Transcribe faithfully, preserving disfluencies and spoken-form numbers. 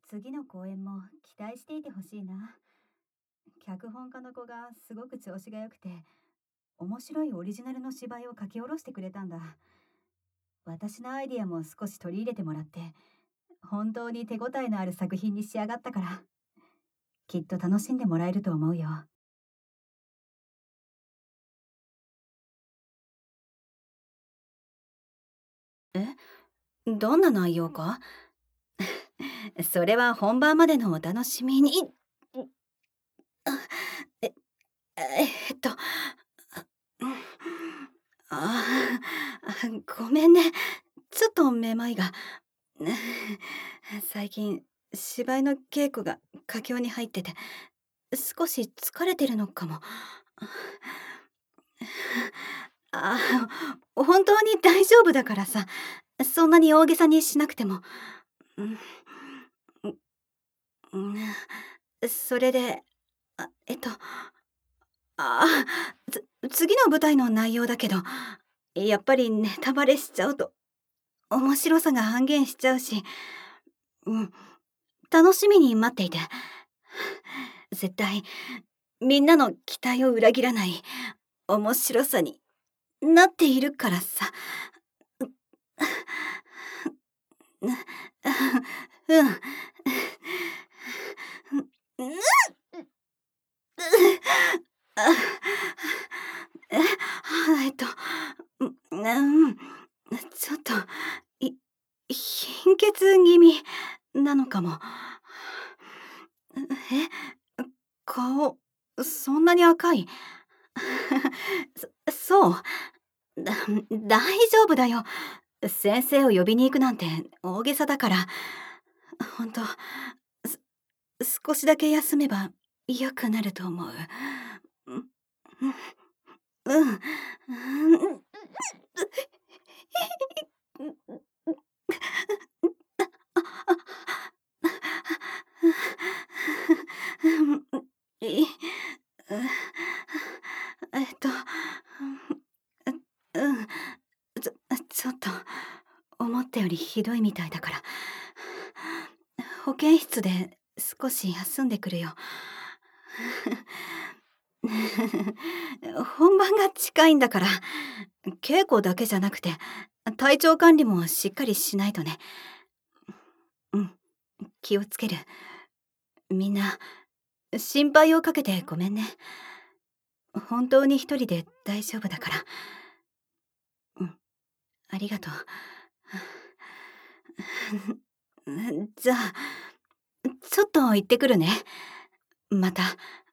次の公演も期待していてほしいな。脚本家の子がすごく調子が良くて、面白いオリジナルの芝居を書き下ろしてくれたんだ。私のアイディアも少し取り入れてもらって、本当に手応えのある作品に仕上がったから、きっと楽しんでもらえると思うよ。え、どんな内容か？それは本番までのお楽しみに。あええっと、ああ、ごめんね。ちょっとめまいが。最近、芝居の稽古が佳境に入ってて、少し疲れてるのかも。ああ、本当に大丈夫だからさ。そんなに大げさにしなくても。うん、うん、それで、あ、えっと、ああ、つ次の舞台の内容だけど、やっぱりネタバレしちゃうと面白さが半減しちゃうし、うん、楽しみに待っていて。絶対みんなの期待を裏切らない面白さになっているからさ。う、うん。うん。あ、え、えっと、ううん、ちょっと、い貧血気味なのかも。え、顔、そんなに赤い？そそう？だ大丈夫だよ。先生を呼びに行くなんて大げさだから。ほんと、す少しだけ休めば良くなると思う。うん、うん、うん。いえっと、うん、ちょちょっと思ったよりひどいみたいだから、保健室で少し休んでくるよ。本番が近いんだから、稽古だけじゃなくて、体調管理もしっかりしないとね。うん、気をつける。みんな、心配をかけてごめんね。本当に一人で大丈夫だから。うん、ありがとう。じゃあ、ちょっと行ってくるね。また。